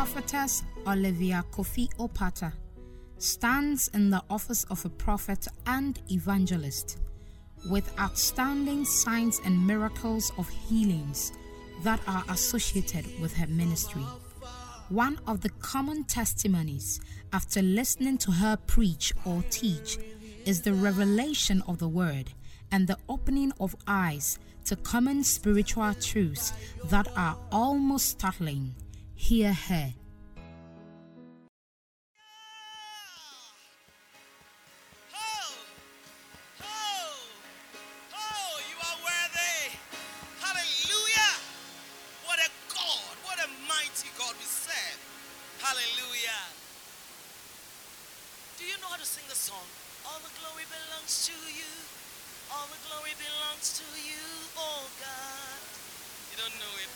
Prophetess Olivia Kofi Opata stands in the office of a prophet and evangelist with outstanding signs and miracles of healings that are associated with her ministry. One of the common testimonies after listening to her preach or teach is the revelation of the word and the opening of eyes to common spiritual truths that are almost startling. Hear her. Hallelujah. Do you know how to sing the song? All the glory belongs to you. All the glory belongs to you, oh God. You don't know it?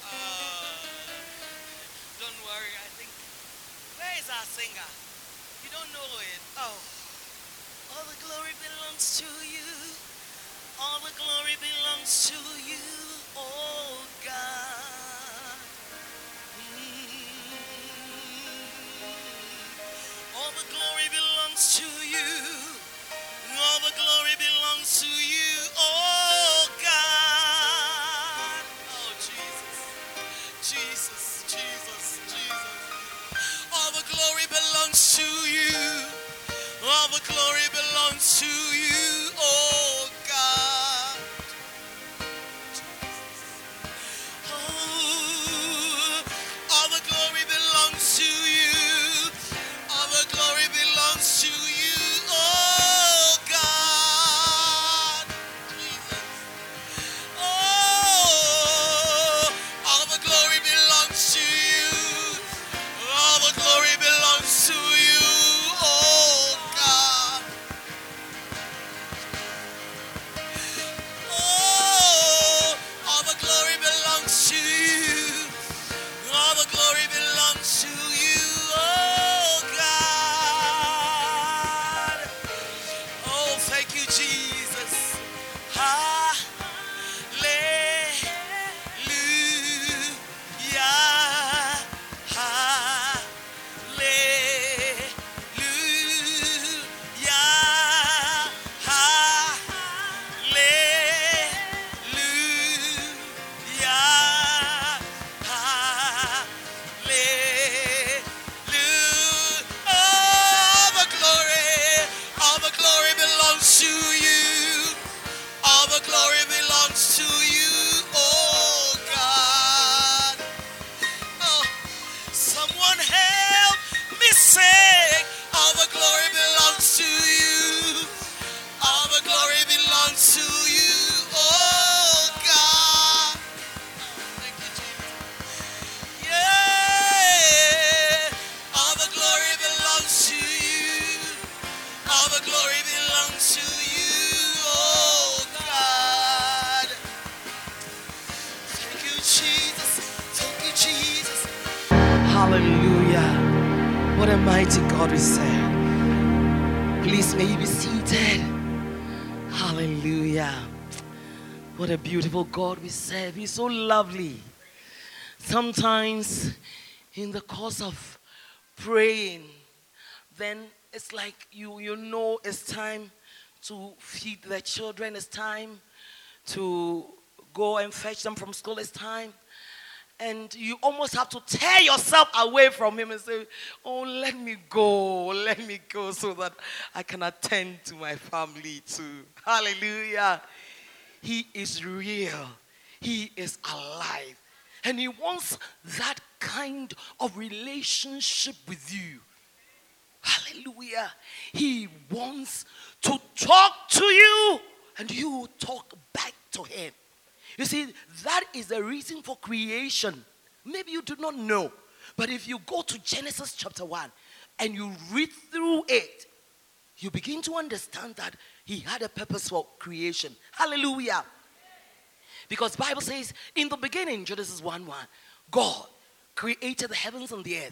Don't worry, I think. Where is our singer? You don't know it? Oh. All the glory belongs to you. All the glory belongs to you, oh God. All the glory belongs to you. All the glory belongs to you, oh God. Oh Jesus, Jesus, Jesus, Jesus. All the glory belongs to you. All the glory belongs to you, oh God. Oh, all the glory belongs to you. All the glory belongs to you, oh God. Jesus. Oh, all the glory belongs to you. All the glory belongs to you, oh God. Oh, all the glory belongs to you. All the glory belongs to you, oh God. Oh, thank you, Jesus. Hallelujah. Hallelujah. Hallelujah. All the glory belongs to you. All the glory belongs to you, oh God. Oh, someone help me sing. All the glory belongs to you. All the glory belongs to you, oh God. Thank you, Jesus. Yeah. All the glory belongs to you. All the glory belongs to you, oh God. Thank you, Jesus. Thank you, Jesus. Hallelujah. What a mighty God we serve. Please may you be seated. Hallelujah. What a beautiful God we serve. He's so lovely. Sometimes in the course of praying, then it's like you know it's time to feed the children, it's time to go and fetch them from school, it's time. And you almost have to tear yourself away from him and say, oh, let me go so that I can attend to my family too. Hallelujah. He is real. He is alive. And he wants that kind of relationship with you. Hallelujah. He wants to talk to you and you talk back to him. You see, that is the reason for creation. Maybe you do not know, but if you go to Genesis chapter 1 and you read through it, you begin to understand that he had a purpose for creation. Hallelujah. Because the Bible says, in the beginning, Genesis 1:1, God created the heavens and the earth.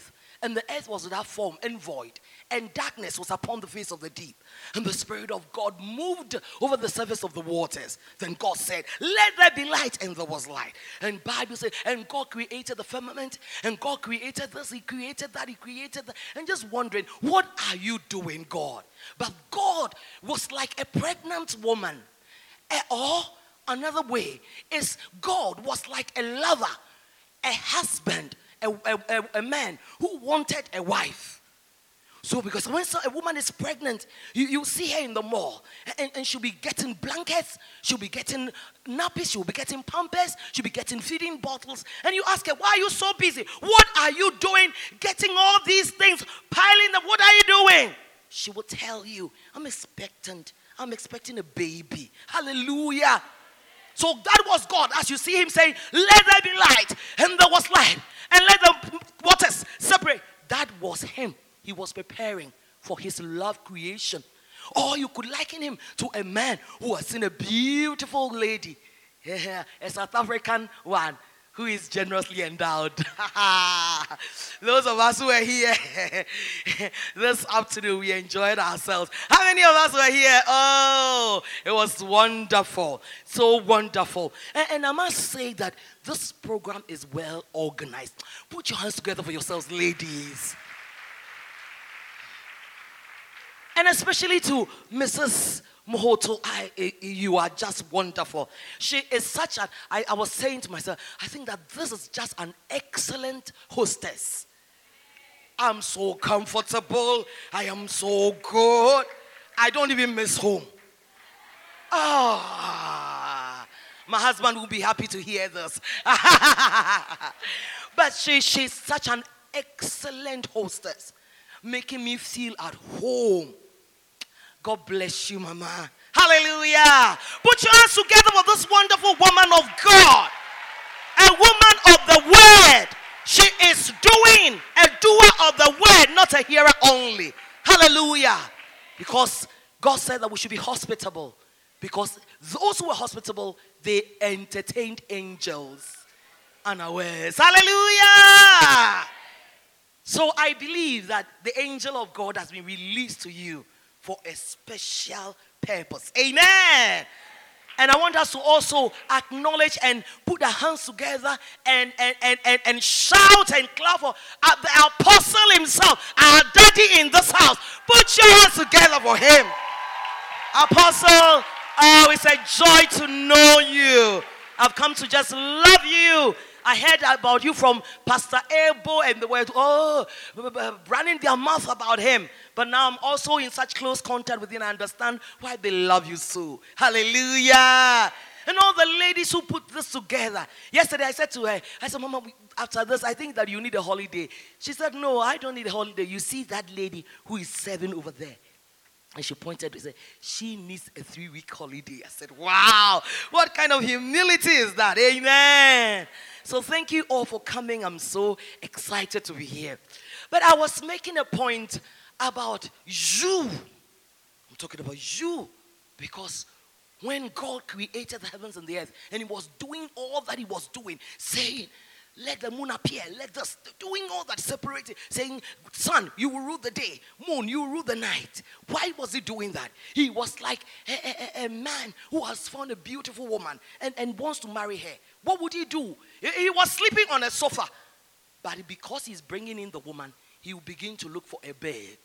And the earth was without form and void, and darkness was upon the face of the deep. And the Spirit of God moved over the surface of the waters. Then God said, let there be light, and there was light. And Bible said, and God created the firmament, and God created this, He created that, He created that. And just wondering, what are you doing, God? But God was like a pregnant woman. Or another way is God was like a lover, a husband, a man who wanted a wife. So because when a woman is pregnant, you see her in the mall, and she'll be getting blankets, she'll be getting nappies, she'll be getting pampers, she'll be getting feeding bottles. And you ask her, why are you so busy? What are you doing getting all these things, piling them? What are you doing? She will tell you, I'm expecting a baby. Hallelujah. So that was God, as you see him saying, let there be light, and there was light, and let the waters separate. That was him. He was preparing for his love creation. Or you could liken him to a man who has seen a beautiful lady, a South African one, who is generously endowed. Those of us who are here this afternoon, we enjoyed ourselves. How many of us were here? Oh, it was wonderful. So wonderful. And I must say that this program is well organized. Put your hands together for yourselves, ladies. And especially to Mrs. Mohoto, you are just wonderful. She is such an, I was saying to myself, I think that this is just an excellent hostess. I'm so comfortable. I am so good. I don't even miss home. Ah, my husband will be happy to hear this. But she's such an excellent hostess, making me feel at home. God bless you, Mama. Hallelujah. Put your hands together for this wonderful woman of God. A woman of the word. She is doing, a doer of the word, not a hearer only. Hallelujah. Because God said that we should be hospitable. Because those who were hospitable, they entertained angels unawares. Hallelujah. So I believe that the angel of God has been released to you for a special purpose. Amen. And I want us to also acknowledge and put our hands together and shout and clap for the apostle himself, our daddy in this house. Put your hands together for him. Apostle, oh, it's a joy to know you. I've come to just love you. I heard about you from Pastor Abel, and they were running their mouth about him. But now I'm also in such close contact with you, and I understand why they love you so. Hallelujah. And all the ladies who put this together. Yesterday I said to her, I said, Mama, after this, I think that you need a holiday. She said, no, I don't need a holiday. You see that lady who is serving over there? And she pointed to say, she needs a 3-week holiday. I said, wow, what kind of humility is that? Amen. So thank you all for coming. I'm so excited to be here. But I was making a point about you. I'm talking about you. Because when God created the heavens and the earth, and he was doing all that he was doing, saying, let the moon appear, let us, doing all that separated, saying, sun, you will rule the day, moon, you will rule the night. Why was he doing that? He was like a man who has found a beautiful woman and wants to marry her. What would he do? He was sleeping on a sofa. But because he's bringing in the woman, he will begin to look for a bed.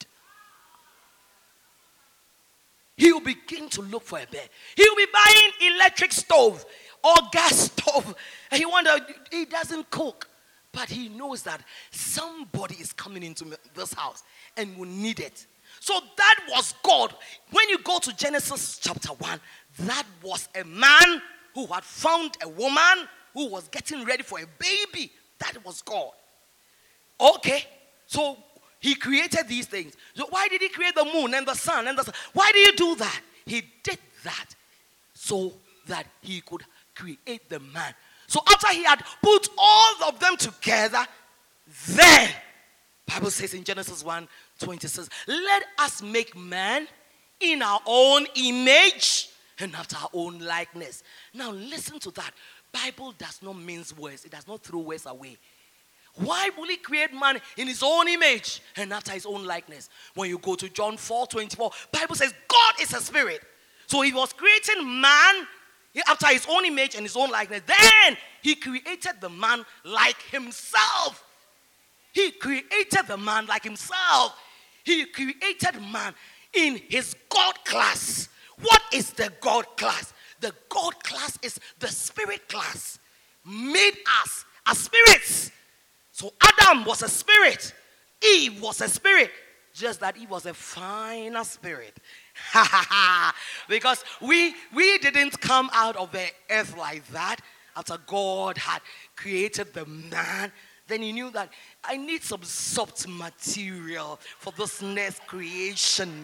He will begin to look for a bed. He will be buying electric stove or gas stove. And he doesn't cook. But he knows that somebody is coming into this house and will need it. So that was God. When you go to Genesis chapter 1, that was a man who had found a woman who was getting ready for a baby. That was God. Okay. So he created these things. So why did he create the moon and the sun and the sun? Why did he do that? He did that so that he could create the man. So after he had put all of them together, then Bible says in Genesis 1:20 says, let us make man in our own image and after our own likeness. Now listen to that. Bible does not mince words. It does not throw words away. Why will he create man in his own image and after his own likeness? When you go to John 4:24, Bible says God is a spirit. So he was creating man after his own image and his own likeness. Then he created the man like himself. He created the man like himself. He created man in his God class. What is the God class? The God class is the spirit class. Made us as spirits. So Adam was a spirit. Eve was a spirit. Just that Eve was a finer spirit. Because we didn't come out of the earth like that. After God had created the man, then he knew that I need some soft material for this next creation,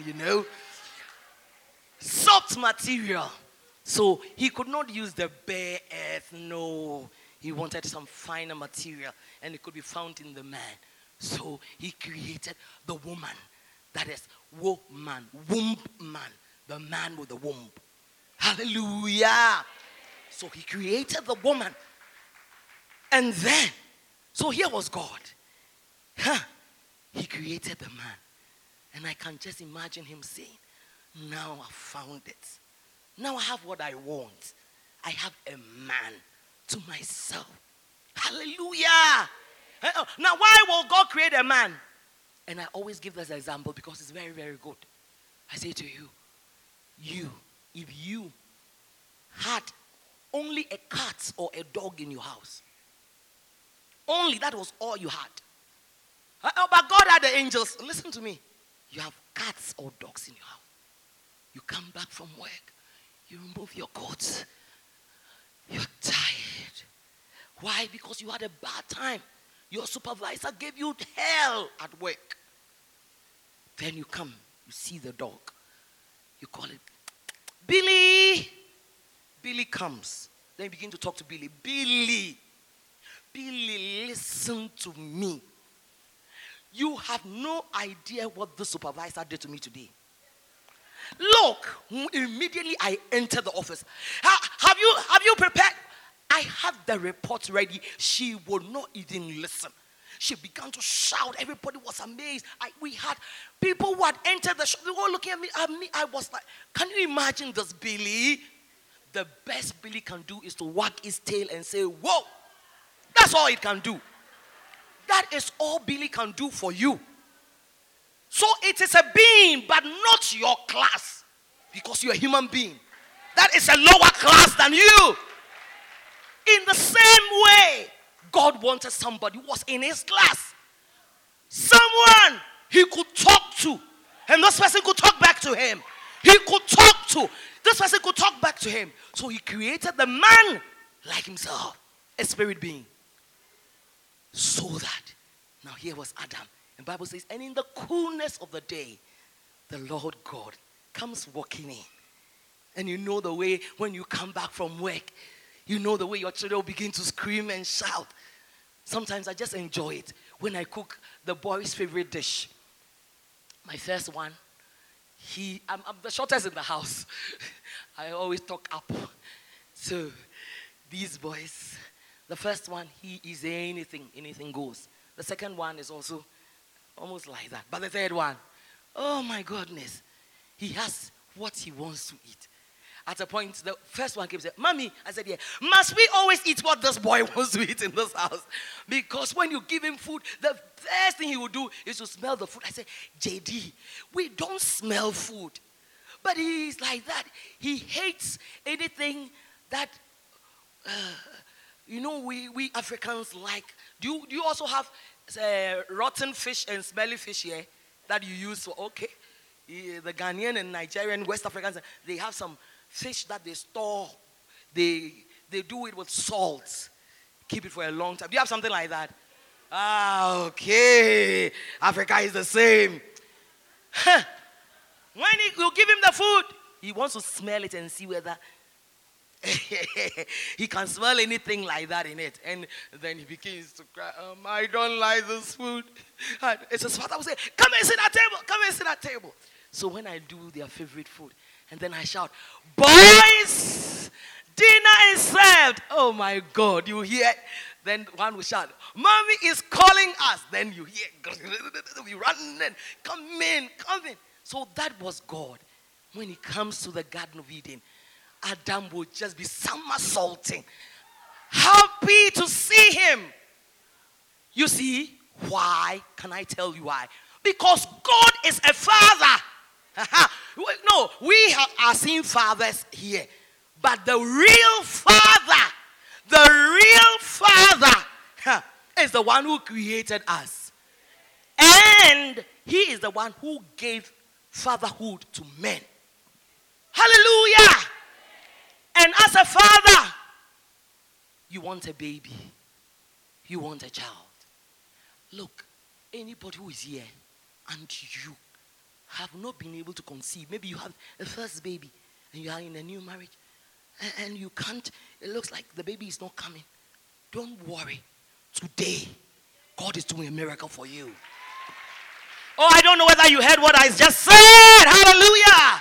Soft material. So he could not use the bare earth, no. He wanted some finer material, and it could be found in the man. So he created the woman. That is woman, womb man, the man with the womb. Hallelujah. So he created the woman. And then, so here was God. He created the man. And I can just imagine him saying, now I found it. Now I have what I want. I have a man to myself. Hallelujah. Now why will God create a man? And I always give this example because it's very, very good. I say to you, if you had only a cat or a dog in your house, only that was all you had. But God had the angels. Listen to me. You have cats or dogs in your house. You come back from work. You remove your coat. You're tired. Why? Because you had a bad time. Your supervisor gave you hell at work. Then you come. You see the dog. You call it, Billy. Billy comes. Then you begin to talk to Billy. Billy, listen to me. You have no idea what the supervisor did to me today. Look, immediately I enter the office. Have you prepared? I have the report ready. She would not even listen. She began to shout. Everybody was amazed. We had people who had entered the shop. They were looking at me. I was like, can you imagine this Billy? The best Billy can do is to wag his tail and say, whoa. That's all it can do. That is all Billy can do for you. So it is a being, but not your class. Because you're a human being. That is a lower class than you. In the same way, God wanted somebody who was in his class. Someone he could talk to. And this person could talk back to him. He could talk to. This person could talk back to him. So he created the man like himself. A spirit being. So that, now here was Adam. And the Bible says, and in the coolness of the day, the Lord God comes walking in. And you know the way when you come back from work, you know the way your children will begin to scream and shout. Sometimes I just enjoy it when I cook the boy's favorite dish. My first one, I'm the shortest in the house. I always talk up. So these boys, the first one, he is anything goes. The second one is also almost like that. But the third one, oh my goodness, he has what he wants to eat. At a point, the first one came and said, Mommy, I said, yeah, must we always eat what this boy wants to eat in this house? Because when you give him food, the first thing he will do is to smell the food. I said, JD, we don't smell food. But he's like that. He hates anything that, we Africans like. Do you also have rotten fish and smelly fish here that you use for, okay? The Ghanaian and Nigerian, West Africans, they have some fish that they store. They do it with salt. Keep it for a long time. Do you have something like that? Okay. Africa is the same. When you give him the food, he wants to smell it and see whether he can smell anything like that in it. And then he begins to cry, I don't like this food. And it's his father will say, come and sit at table. Come and sit at table. So when I do their favorite food, and then I shout, boys, Dinner is served. Oh my God, you hear? Then one will shout, Mommy is calling us. Then you hear, we run in, come in, come in. So that was God. When it comes to the Garden of Eden, Adam would just be somersaulting, happy to see him. You see, why? Can I tell you why? Because God is a father. No, we are seeing fathers here. But the real father is the one who created us. And he is the one who gave fatherhood to men. Hallelujah. And as a father, you want a baby. You want a child. Look, anybody who is here and you have not been able to conceive, maybe you have a first baby and you are in a new marriage and you can't, it looks like the baby is not coming. Don't worry. Today, God is doing a miracle for you. Oh, I don't know whether you heard what I just said. Hallelujah.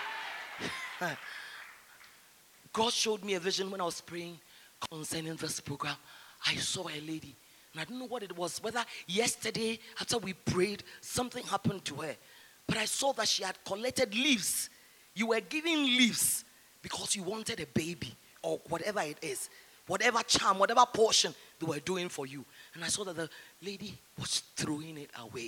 God showed me a vision when I was praying concerning this program. I saw a lady, and I don't know what it was, whether yesterday after we prayed, something happened to her. But I saw that she had collected leaves. You were giving leaves because you wanted a baby or whatever it is. Whatever charm, whatever portion they were doing for you. And I saw that the lady was throwing it away.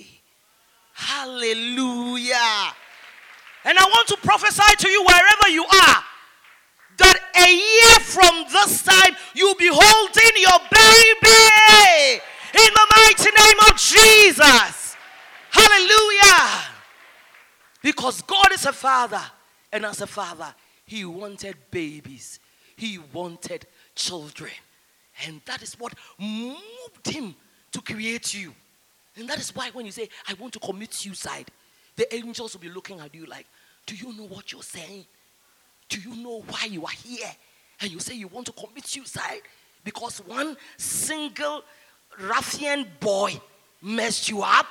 Hallelujah. And I want to prophesy to you wherever you are, that a year from this time, you'll be holding your baby in the mighty name of Jesus. Hallelujah. Because God is a father. And as a father, he wanted babies. He wanted children. And that is what moved him to create you. And that is why when you say, I want to commit suicide, the angels will be looking at you like, do you know what you're saying? Do you know why you are here? And you say you want to commit suicide because one single ruffian boy messed you up?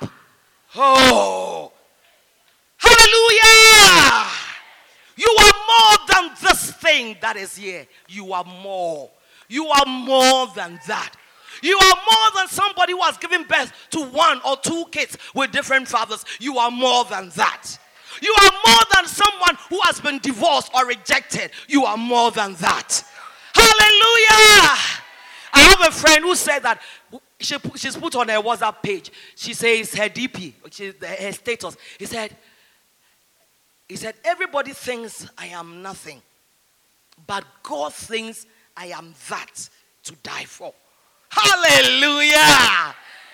Oh, hallelujah! You are more than this thing that is here. You are more. You are more than that. You are more than somebody who has given birth to one or two kids with different fathers. You are more than that. You are more than someone who has been divorced or rejected. You are more than that. Hallelujah! I have a friend who said that she's put on her WhatsApp page. She says her DP, which is her status. He said, everybody thinks I am nothing, but God thinks I am that to die for. Hallelujah!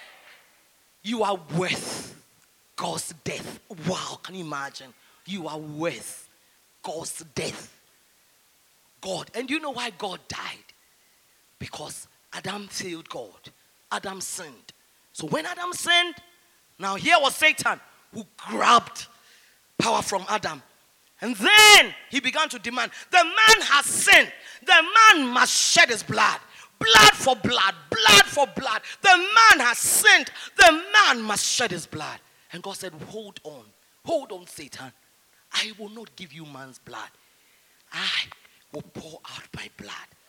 You are worth God's death. Wow, can you imagine? You are worth God's death. God. And do you know why God died? Because Adam failed God. Adam sinned. So when Adam sinned, now here was Satan who grabbed power from Adam. And then he began to demand, the man has sinned. The man must shed his blood. Blood for blood. Blood for blood. The man has sinned. The man must shed his blood. And God said, hold on. Hold on, Satan. I will not give you man's blood. I will pour out my blood.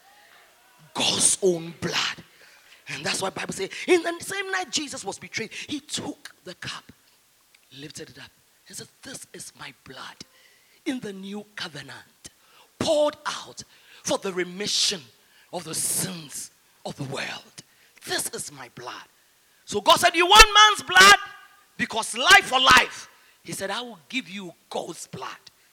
God's own blood. And that's why the Bible says, in the same night Jesus was betrayed, he took the cup, lifted it up, and said, this is my blood in the new covenant, poured out for the remission of the sins of the world. This is my blood. So God said, you want man's blood? Because life for life, he said, I will give you God's blood,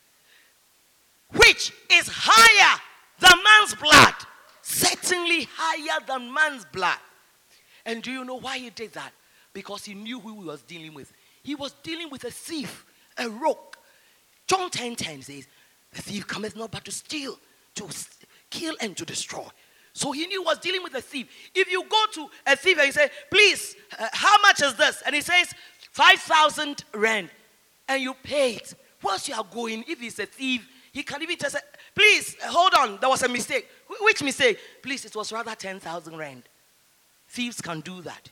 which is higher than man's blood. Certainly higher than man's blood. And do you know why he did that? Because he knew who he was dealing with. He was dealing with a thief, a rogue. John 10:10 says, the thief cometh not but to steal, to kill and to destroy. So he knew he was dealing with a thief. If you go to a thief and you say, please, how much is this? And he says, 5,000 rand. And you pay it. Once you are going, if he's a thief, he can even just say, please, hold on, there was a mistake. Which mistake? Please, it was rather 10,000 rand. Thieves can do that.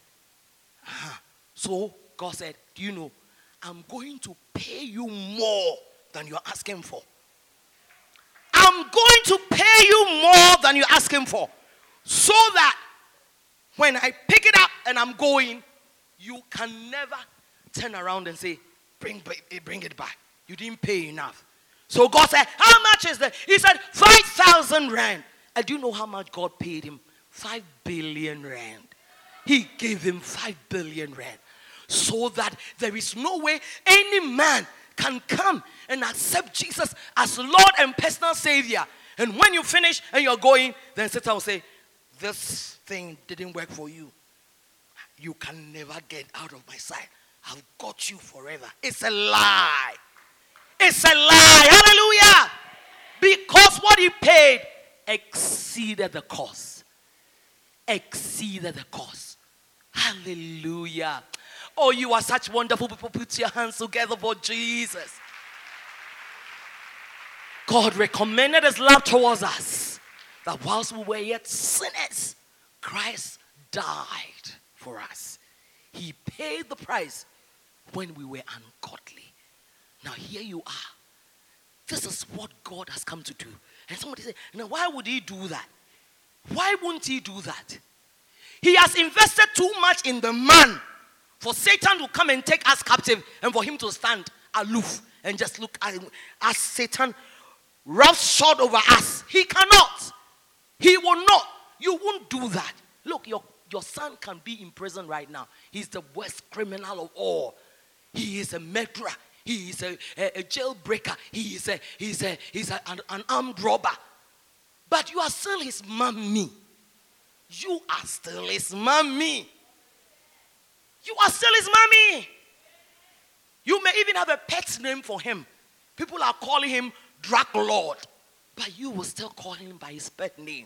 So God said, do you know, I'm going to pay you more than you're asking for. I'm going to pay you more than you're asking for, so that when I pick it up and I'm going, you can never turn around and say, bring it back. You didn't pay enough. So God said, how much is that? He said, 5,000 rand. And do you know how much God paid him? 5 billion rand. He gave him 5 billion rand. So that there is no way any man can come and accept Jesus as Lord and personal Savior. And when you finish and you're going, then Satan will say, this thing didn't work for you. You can never get out of my sight. I've got you forever. It's a lie. It's a lie. Hallelujah. Because what he paid exceeded the cost. Exceeded the cost. Hallelujah. Oh, you are such wonderful people. Put your hands together for Jesus. God recommended his love towards us, that whilst we were yet sinners, Christ died for us. He paid the price when we were ungodly. Now here you are. This is what God has come to do. And somebody said, now why would he do that? Why wouldn't he do that? He has invested too much in the man for Satan to come and take us captive, and for him to stand aloof and just look at him as Satan roughshod over us. He cannot. He will not. You won't do that. Look, your son can be in prison right now. He's the worst criminal of all. He is a murderer. He is a jailbreaker. He is an armed robber. But you are still his mommy. You are still his mommy. You are still his mommy. You may even have a pet name for him. People are calling him Drug Lord, but you will still call him by his pet name.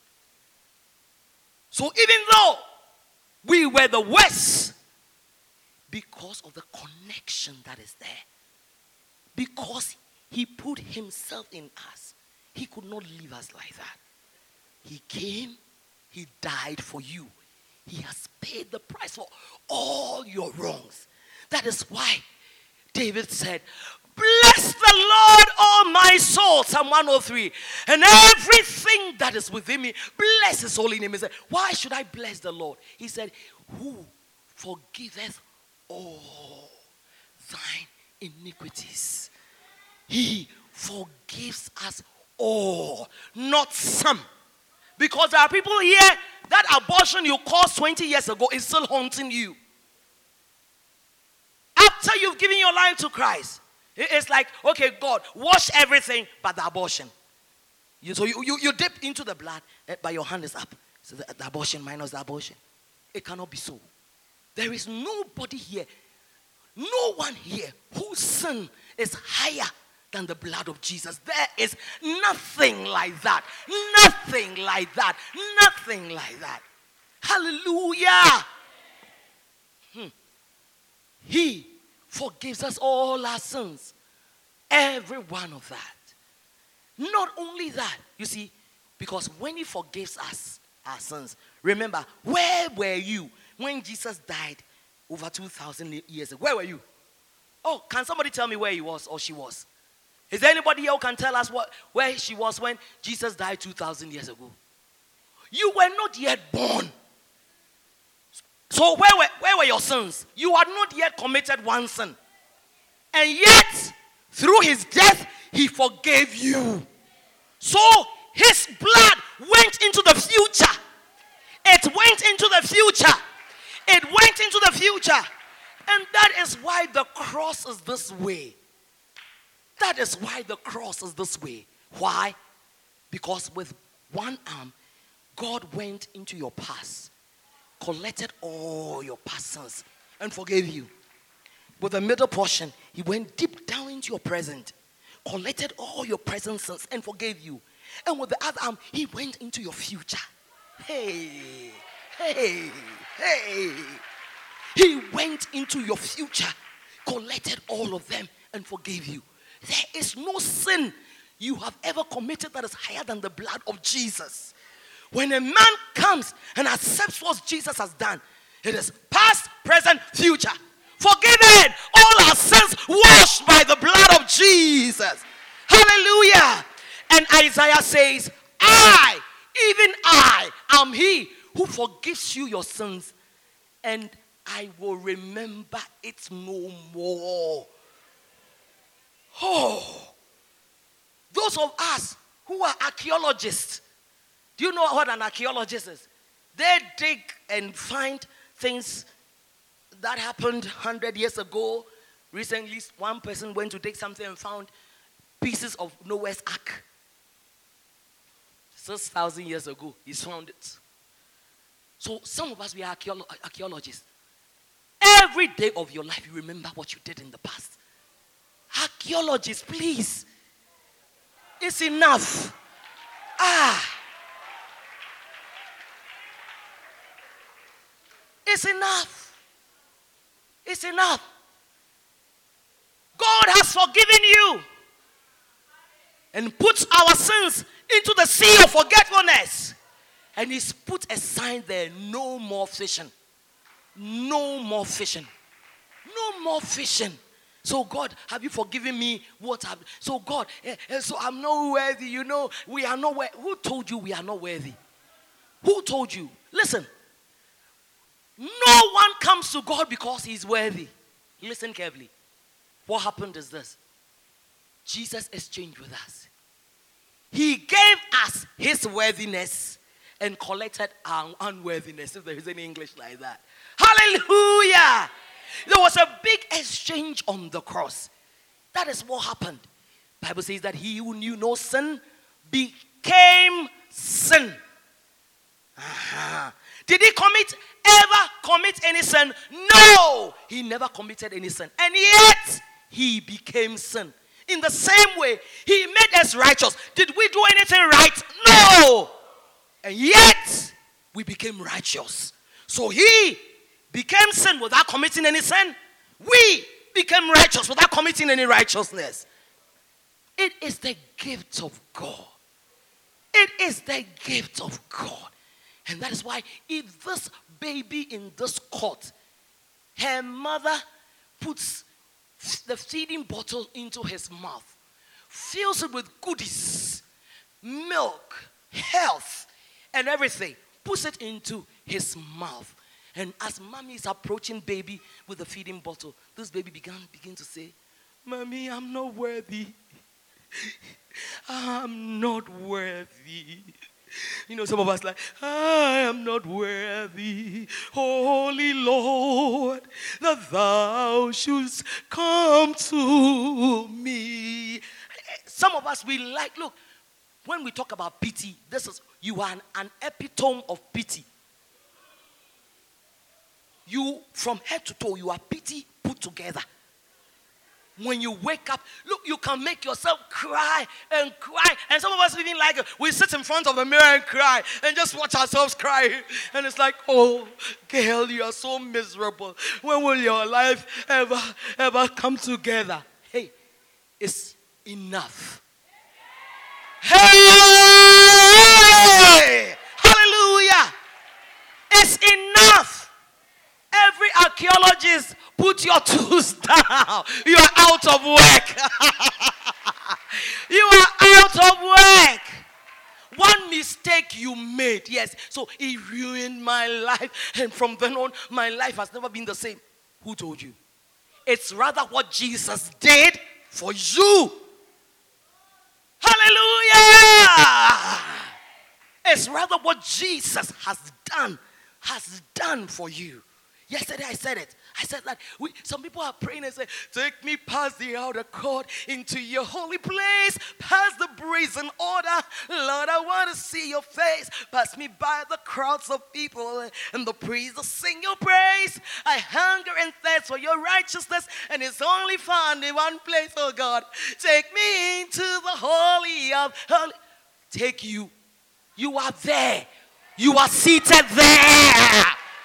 So even though we were the worst, because of the connection that is there, because he put himself in us, he could not leave us like that. He came, he died for you. He has paid the price for all your wrongs. That is why David said, bless the Lord, oh my soul, Psalm 103, and everything that is within me, bless his holy name. He said, why should I bless the Lord? He said, who forgiveth all thine iniquities. He forgives us all, not some. Because there are people here, that abortion you caused 20 years ago is still haunting you. After you've given your life to Christ, it's like, okay, God, wash everything but the abortion. So you dip into the blood, but your hand is up. So the abortion minus the abortion. It cannot be so. There is nobody here, no one here whose sin is higher than the blood of Jesus. There is nothing like that. Nothing like that. Nothing like that. Hallelujah. He forgives us all our sins. Every one of that. Not only that, you see, because when he forgives us our sins, remember, where were you when Jesus died over 2,000 years ago? Where were you? Oh, can somebody tell me where he was or she was? Is there anybody here who can tell us where she was when Jesus died 2,000 years ago? You were not yet born. So where were your sins? You had not yet committed one sin. And yet, through his death, he forgave you. So his blood went into the future. It went into the future. It went into the future. And that is why the cross is this way. That is why the cross is this way. Why? Because with one arm, God went into your past, collected all your past sins, and forgave you. With the middle portion, he went deep down into your present, collected all your present sins, and forgave you. And with the other arm, he went into your future. Hey. He went into your future, collected all of them, and forgave you. There is no sin you have ever committed that is higher than the blood of Jesus. When a man comes and accepts what Jesus has done, it is past, present, future. Forgiven, all our sins washed by the blood of Jesus. Hallelujah. And Isaiah says, I, even I, am he who forgives you your sins, and I will remember it no more. Oh, those of us who are archaeologists, do you know what an archaeologist is? They dig and find things that happened 100 years ago. Recently, one person went to dig something and found pieces of Noah's Ark. 6,000 years ago, he found it. So some of us, we are archaeologists. Every day of your life, you remember what you did in the past. Archaeologists, please. It's enough. It's enough. It's enough. God has forgiven you and put our sins into the sea of forgetfulness. And he's put a sign there, no more fishing. No more fishing. No more fishing. So God, have you forgiven me? So God, so I'm not worthy, we are not worthy. Who told you we are not worthy? Who told you? Listen, no one comes to God because he's worthy. Listen carefully. What happened is this. Jesus exchanged with us. He gave us his worthiness and collected our unworthiness, if there is any English like that. Hallelujah! There was a big exchange on the cross. That is what happened. The Bible says that he who knew no sin became sin. Did he ever commit any sin? No! He never committed any sin. And yet, he became sin. In the same way, he made us righteous. Did we do anything right? No! And yet, we became righteous. So he became sin without committing any sin. We became righteous without committing any righteousness. It is the gift of God. It is the gift of God. And that is why if this baby in this cot, her mother puts the feeding bottle into his mouth, fills it with goodies, milk, health, and everything, puts it into his mouth. And as mommy is approaching baby with the feeding bottle, this baby begin to say, Mommy, I'm not worthy. I'm not worthy. Some of us like, I am not worthy, Holy Lord, that thou shouldst come to me. Some of us, we like, look, when we talk about pity, you are an epitome of pity. You, from head to toe, you are pity put together. When you wake up, look, you can make yourself cry and cry. And some of us even like, we sit in front of a mirror and cry and just watch ourselves cry. And it's like, oh, girl, you are so miserable. When will your life ever come together? Hey, it's enough. Hey! Hallelujah! It's enough. Every archaeologist, put your tools down. You are out of work. You are out of work. One mistake you made, yes. So it ruined my life. And from then on, my life has never been the same. Who told you? It's rather what Jesus did for you. Hallelujah! It's rather what Jesus has done for you. Yesterday I said it. I said that some people are praying and say, take me past the outer court into your holy place, past the brazen order. Lord, I want to see your face. Pass me by the crowds of people and the priests sing your praise. I hunger and thirst for your righteousness, and it's only found in one place, oh God. Take me into the holy of holy. Take you. You are there. You are seated there.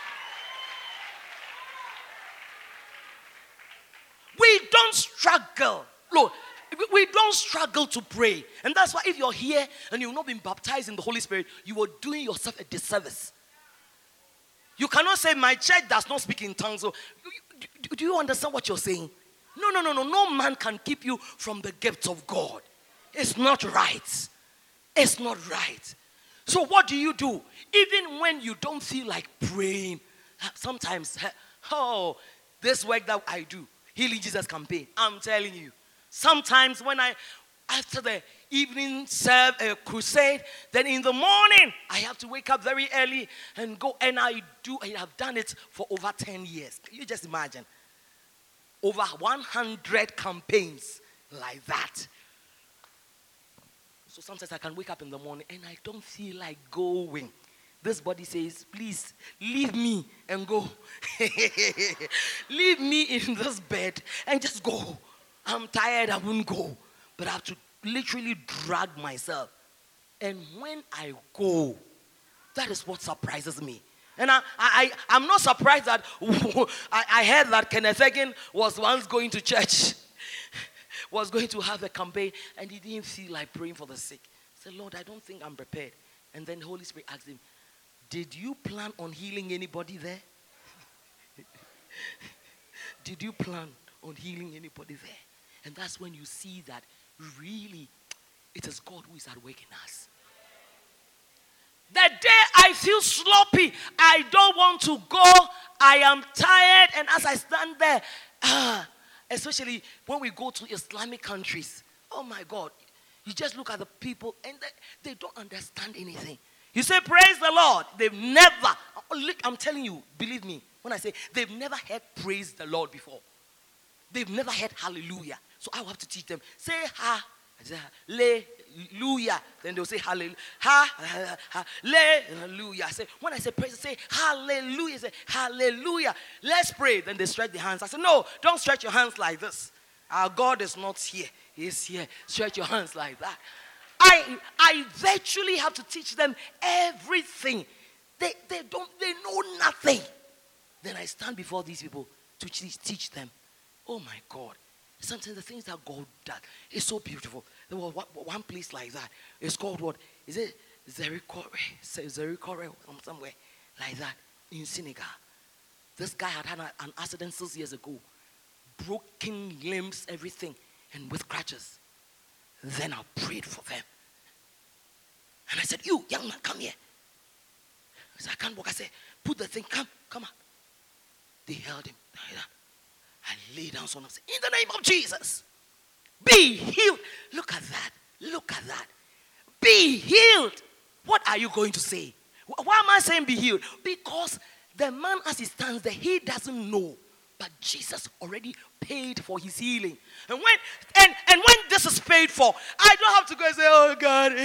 We don't struggle. Look, we don't struggle to pray. And that's why if you're here and you've not been baptized in the Holy Spirit, you are doing yourself a disservice. You cannot say, my church does not speak in tongues. So, do you understand what you're saying? No. No man can keep you from the gifts of God. It's not right. It's not right. So what do? Even when you don't feel like praying, sometimes, this work that I do, Healing Jesus campaign, I'm telling you, sometimes when after the evening crusade, then in the morning, I have to wake up very early and go, and I have done it for over 10 years. Can you just imagine? Over 100 campaigns like that. So sometimes I can wake up in the morning and I don't feel like going. This body says, please, leave me and go. Leave me in this bed and just go. I'm tired, I won't go. But I have to literally drag myself. And when I go, that is what surprises me. And I'm not surprised that I heard that Kenneth Hagin was once going to church, was going to have a campaign, and he didn't feel like praying for the sick. He said, Lord, I don't think I'm prepared. And then the Holy Spirit asked him, did you plan on healing anybody there? Did you plan on healing anybody there? And that's when you see that really it is God who is at work in us. The day I feel sloppy, I don't want to go, I am tired, and as I stand there, especially when we go to Islamic countries, oh my God, you just look at the people and they don't understand anything. You say, praise the Lord. They've never, I'm telling you, believe me, when I say they've never heard praise the Lord before. They've never heard hallelujah. So I will have to teach them, say hallelujah. Then they'll say hallelujah. Hallelujah. When I say praise, say hallelujah. Say hallelujah. Let's pray. Then they stretch their hands. I say, no, don't stretch your hands like this. Our God is not here. He's here. Stretch your hands like that. I virtually have to teach them everything. They know nothing. Then I stand before these people to teach them. Oh my God. Sometimes the things that God does is so beautiful. There was one place like that. It's called what? Is it Zerikore? Zerikore somewhere like that in Senegal. This guy had an accident 6 years ago. Broken limbs, everything, and with crutches. Then I prayed for them. And I said, you, young man, come here. I said, I can't walk. I said, put the thing, come up. They held him. I lay down on him. In the name of Jesus, be healed. Look at that. Look at that. Be healed. What are you going to say? Why am I saying be healed? Because the man as he stands there, he doesn't know. But Jesus already paid for his healing. And when this is paid for, I don't have to go and say, oh God,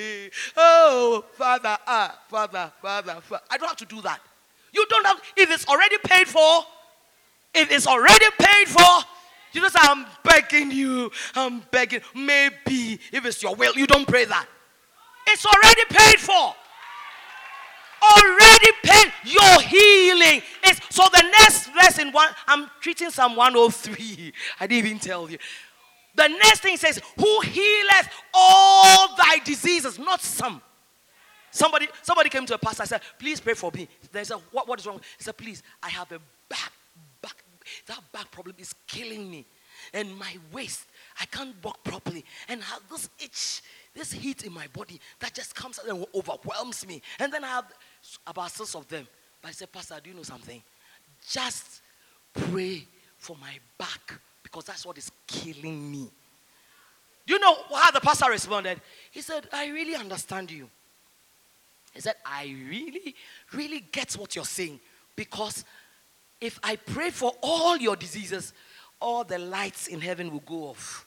oh Father, Father. I don't have to do that. You don't have, if it's already paid for, you just say, I'm begging you, maybe if it's your will, you don't pray that. It's already paid for. Already paid your healing. So the next lesson, I'm treating Psalm 103. I didn't even tell you. The next thing says, who healeth all thy diseases, not some. Somebody came to a pastor and said, please pray for me. They said, what is wrong? He said, please, I have a back. That back problem is killing me. And my waist, I can't walk properly. And I have this itch, this heat in my body that just comes out and overwhelms me. And then I have about 6 of them. But I said, Pastor, do you know something? Just pray for my back because that's what is killing me. Do you know how the pastor responded? He said, I really understand you. He said, I really, really get what you're saying because if I pray for all your diseases, all the lights in heaven will go off.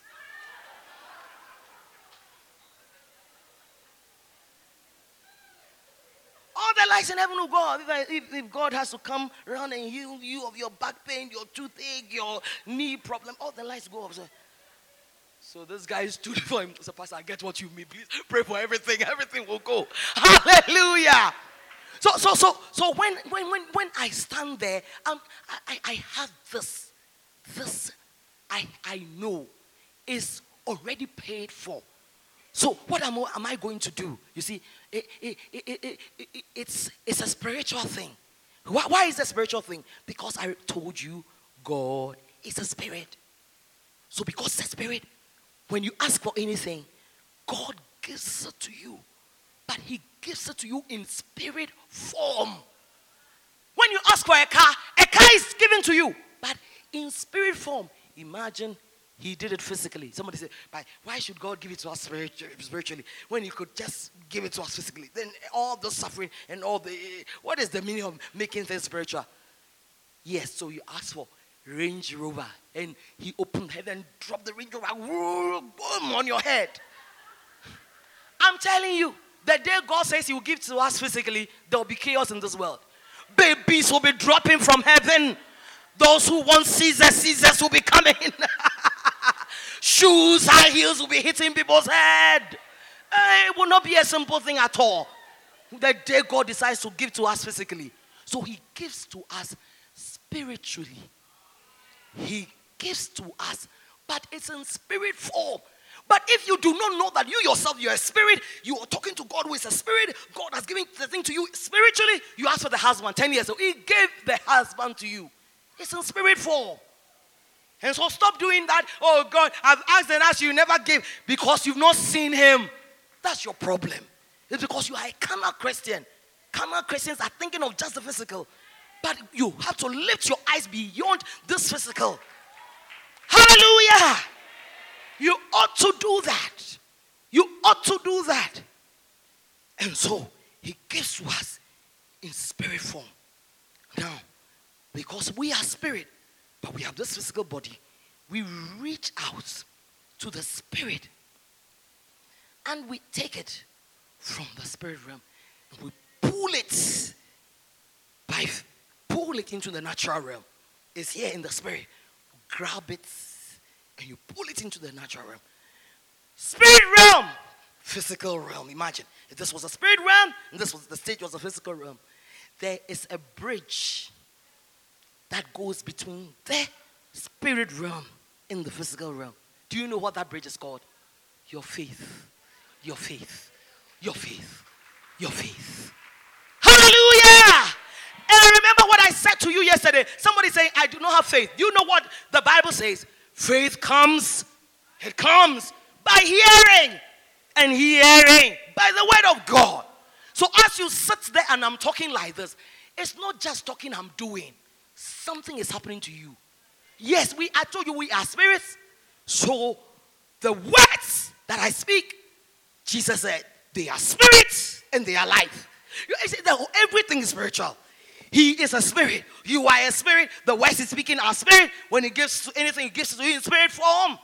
All the lights in heaven will go off. If God has to come around and heal you of your back pain, your toothache, your knee problem, all the lights go off. So this guy stood for him. So Pastor, I get what you mean. Please pray for everything. Everything will go. Hallelujah. So when I stand there, I have this I know is already paid for. So what am I going to do? You see, it's a spiritual thing. Why is it a spiritual thing? Because I told you God is a spirit. So because it's a spirit, when you ask for anything, God gives it to you. But he gives it to you in spirit form. When you ask for a car is given to you. But in spirit form. Imagine he did it physically. Somebody said, why should God give it to us spiritually when he could just give it to us physically? Then all the suffering and all the... What is the meaning of making things spiritual? Yes, so you ask for Range Rover. And he opened heaven, dropped the Range Rover, boom, on your head. I'm telling you, the day God says he will give to us physically, there will be chaos in this world. Babies will be dropping from heaven. Those who want Caesars will be coming. Shoes, high heels will be hitting people's head. It will not be a simple thing at all. The day God decides to give to us physically. So he gives to us spiritually. He gives to us, but it's in spirit form. But if you do not know that you yourself, you're a spirit, you are talking to God who is a spirit, God has given the thing to you spiritually, you ask for the husband 10 years ago, he gave the husband to you. It's in spirit form. And so stop doing that. Oh God, I've asked and asked, you never give because you've not seen him. That's your problem. It's because you are a carnal Christian. Carnal Christians are thinking of just the physical. But you have to lift your eyes beyond this physical. Hallelujah. You ought to do that. You ought to do that. And so he gives to us in spirit form. Now, because we are spirit, but we have this physical body, we reach out to the spirit and we take it from the spirit realm and we pull it into the natural realm. It's here in the spirit. Grab it and you pull it into the natural realm. Spirit realm, physical realm. Imagine if this was a spirit realm and the stage was a physical realm. There is a bridge that goes between the spirit realm and the physical realm. Do you know what that bridge is called? Your faith. Your faith. Your faith. Your faith. Hallelujah! And remember what I said to you yesterday. Somebody saying, I do not have faith. Do you know what the Bible says? Faith comes. It comes by hearing. And hearing by the word of God. So as you sit there and I'm talking like this, it's not just talking I'm doing. Something is happening to you. Yes, I told you we are spirits. So the words that I speak, Jesus said, they are spirits and they are life. Everything is spiritual. He is a spirit. You are a spirit. The words he's speaking are spirit. When he gives anything, he gives it to you in spirit form.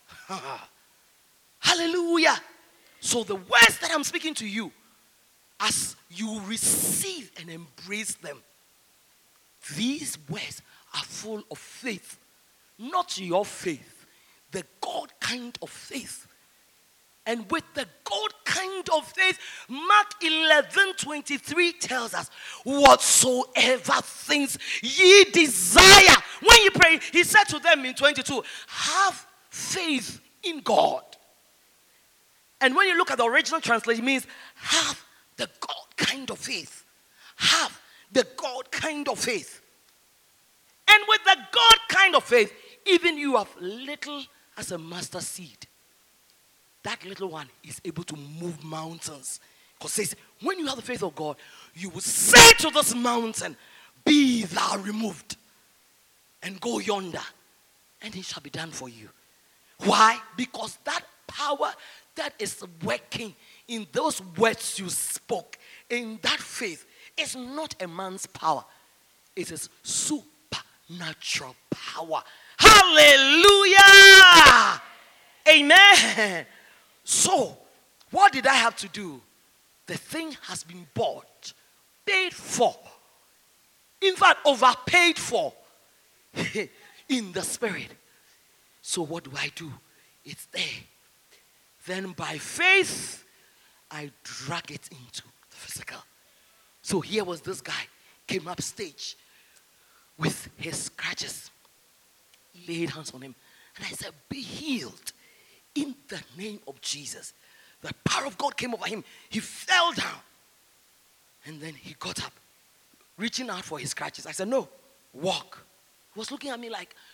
Hallelujah. So the words that I'm speaking to you, as you receive and embrace them, these words are full of faith. Not your faith, the God kind of faith. And with the God kind of faith, Mark 11:23 tells us, whatsoever things ye desire. When you pray, he said to them in 22, have faith in God. And when you look at the original translation, it means have the God kind of faith. Have the God kind of faith. And with the God kind of faith, even you have little as a mustard seed. That little one is able to move mountains. Because it says, when you have the faith of God, you will say to this mountain, be thou removed and go yonder, and it shall be done for you. Why? Because that power that is working in those words you spoke, in that faith, is not a man's power. It is supernatural power. Hallelujah! Amen. So, what did I have to do? The thing has been bought, paid for. In fact, overpaid for in the spirit. So what do I do? It's there. Then by faith, I drag it into the physical. So here was this guy, came up stage with his scratches, laid hands on him, and I said, be healed in the name of Jesus. The power of God came over him. He fell down. And then he got up, reaching out for his scratches. I said, no, walk. He was looking at me like,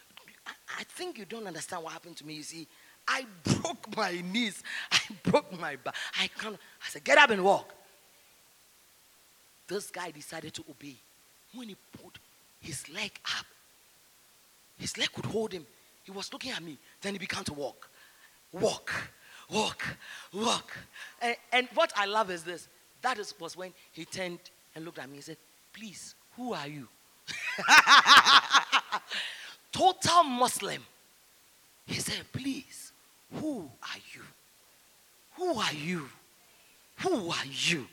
I think you don't understand what happened to me. You see, I broke my knees. I broke my back. I said, get up and walk. This guy decided to obey. When he put his leg up, his leg could hold him. He was looking at me. Then he began to walk. Walk. And what I love is this. Was when he turned and looked at me. He said, please, who are you? Total Muslim. He said, please, who are you? Who are you? Who are you?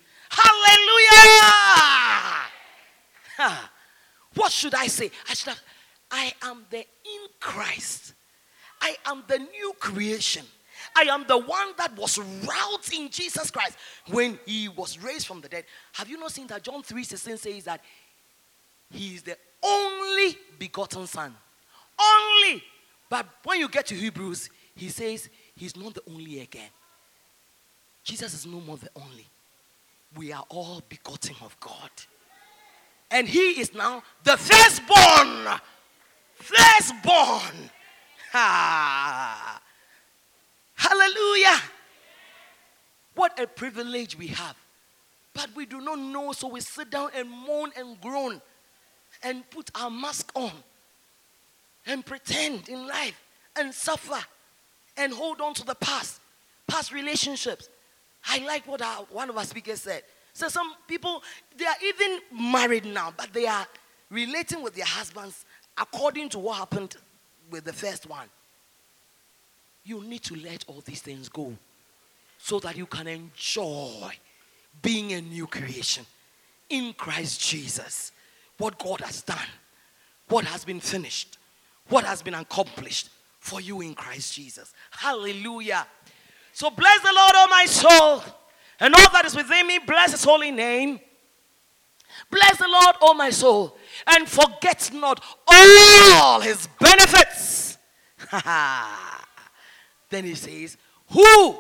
Hallelujah! What should I say? I am the in Christ. I am the new creation. I am the one that was wrought in Jesus Christ when he was raised from the dead. Have you not seen that John 3:16 says that he is the only begotten son? Only. But when you get to Hebrews, he says he's not the only again. Jesus is no more the only. We are all begotten of God. And he is now the firstborn. Firstborn. Hallelujah. What a privilege we have. But we do not know, so we sit down and moan and groan and put our mask on and pretend in life and suffer and hold on to the past relationships. I like what one of our speakers said. So some people, they are even married now, but they are relating with their husbands according to what happened with the first one. You need to let all these things go so that you can enjoy being a new creation in Christ Jesus. What God has done, what has been finished, what has been accomplished for you in Christ Jesus. Hallelujah. So bless the Lord, oh my soul, and all that is within me, bless his holy name. Bless the Lord, oh my soul, and forget not all his benefits. Then he says, who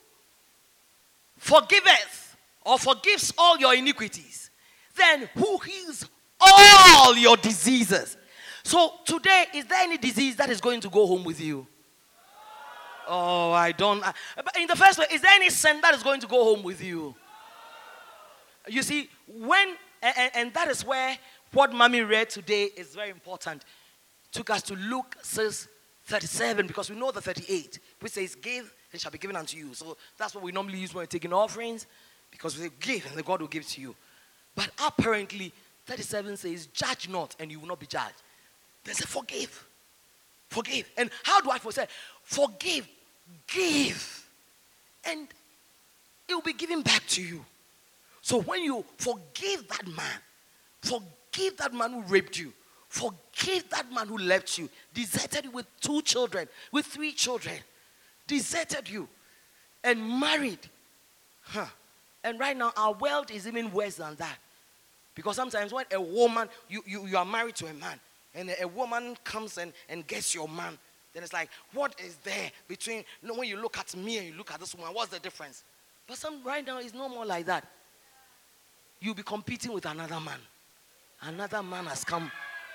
forgiveth or forgives all your iniquities, then who heals all your diseases. So today, is there any disease that is going to go home with you? Oh, I don't. But in the first place, is there any sin that is going to go home with you? You see, and that is where what Mommy read today is very important. Took us to Luke 6:37, because we know the 38, which says, give and shall be given unto you. So that's what we normally use when we're taking offerings, because we say, give and the God will give to you. But apparently, 37 says, judge not and you will not be judged. They say, forgive. Forgive. And how do I forgive? Forgive. Give. And it will be given back to you. So when you forgive that man who raped you, forgive that man who left you, deserted you with 2 children, with 3 children, deserted you, and married. And right now, our world is even worse than that. Because sometimes when a woman, you are married to a man, and a woman comes and gets your man, then it's like, what is there between, when you look at me and you look at this woman, what's the difference? But right now, it's no more like that. You'll be competing with another man. Another man has come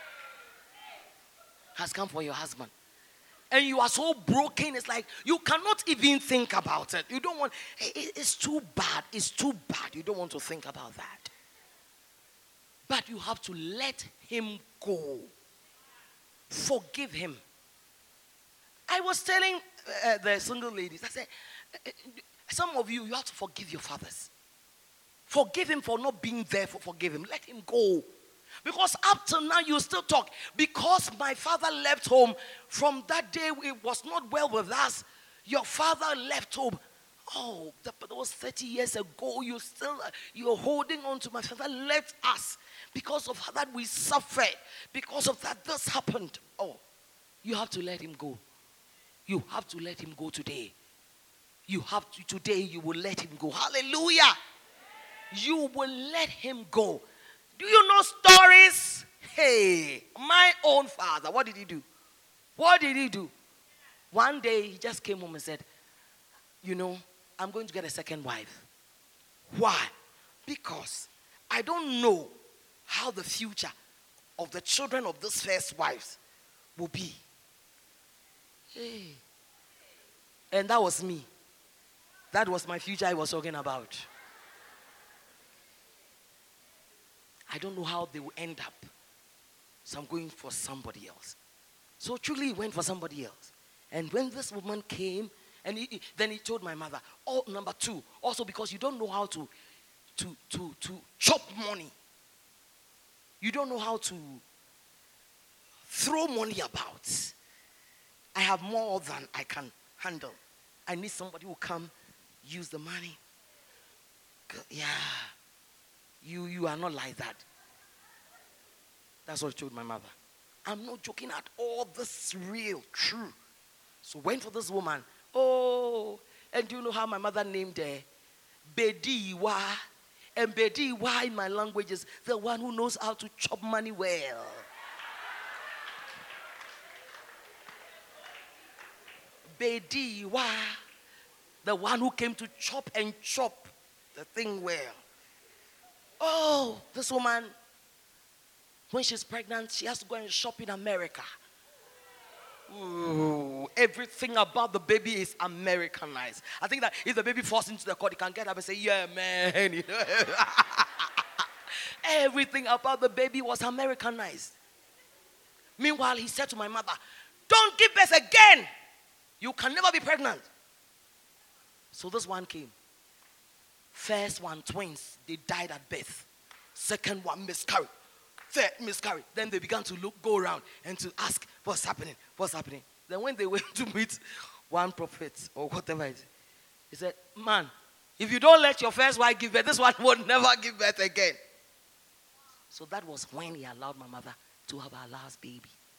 for your husband. And you are so broken, it's like you cannot even think about it. You don't want, it's too bad. It's too bad. You don't want to think about that. But you have to let him go. Forgive him. I was telling the single ladies, I said, some of you have to forgive your fathers. Forgive him for not being there. Forgive him. Let him go. Because up till now, you still talk. Because my father left home, from that day it was not well with us. Your father left home. Oh, that was 30 years ago. You're holding on to my father left us. Because of that, we suffered. Because of that, this happened. Oh, you have to let him go. You have to let him go today. Today you will let him go. Hallelujah. You will let him go. Do you know stories? Hey, my own father, what did he do? What did he do? One day he just came home and said, I'm going to get a second wife. Why? Because I don't know how the future of the children of this first wives will be. Hey. And that was me. That was my future I was talking about. I don't know how they will end up. So I'm going for somebody else. So truly he went for somebody else. And when this woman came, and then he told my mother, oh, number two, also because you don't know how to chop money. You don't know how to throw money about. I have more than I can handle. I need somebody who will come use the money. Yeah. You are not like that. That's what I told my mother. I'm not joking at all. This is real, true. So went for this woman. Oh, and do you know how my mother named her? Bediwa. And Bediwa in my language is the one who knows how to chop money well. Bediwa. The one who came to chop the thing well. Oh, this woman, when she's pregnant, she has to go and shop in America. Ooh, everything about the baby is Americanized. I think that if the baby falls into the court, he can get up and say, yeah, man. You know? Everything about the baby was Americanized. Meanwhile, he said to my mother, don't give birth again. You can never be pregnant. So this one came. First one, twins, they died at birth. Second one, miscarried. Third, miscarried. Then they began to go around and to ask, what's happening? What's happening? Then when they went to meet one prophet or whatever it is, he said, man, if you don't let your first wife give birth, this one will never give birth again. So that was when he allowed my mother to have her last baby.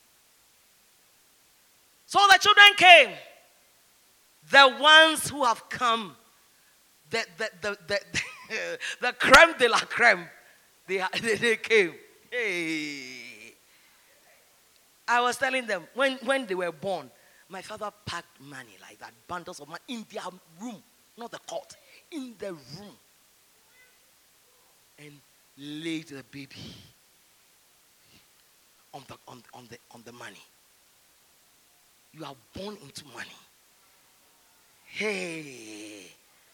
So the children came. The ones who have come, the creme de la creme, they came. Hey. I was telling them, when they were born, my father packed money like that, bundles of money in their room, not the court, in the room, and laid the baby on the money. You are born into money. Hey.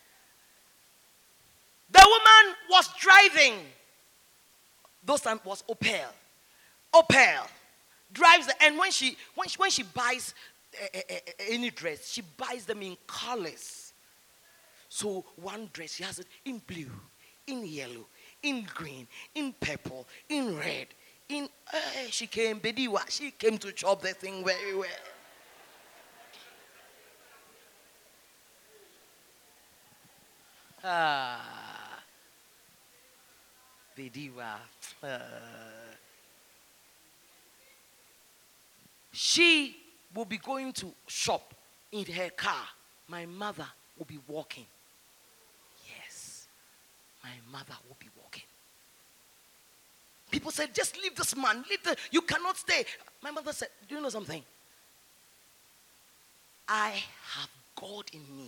The woman was driving. Those times was Opel. Opel drives, and when she buys any dress, she buys them in colors. So one dress, she has it in blue, in yellow, in green, in purple, in red. She came, Bediwa, she came to chop the thing very well. Bediwa. She will be going to shop in her car. My mother will be walking. Yes. My mother will be walking. People said, just leave this man. You cannot stay. My mother said, do you know something? I have God in me.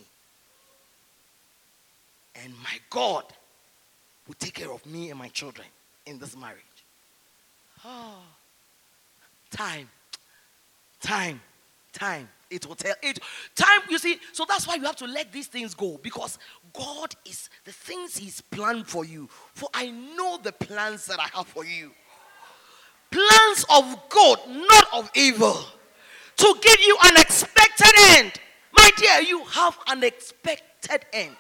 And my God will take care of me and my children in this marriage. Oh, time. It will tell it. Time, you see, so that's why you have to let these things go. Because God is the things He's planned for you. For I know the plans that I have for you. Plans of good, not of evil. To give you an expected end. My dear, you have an expected end.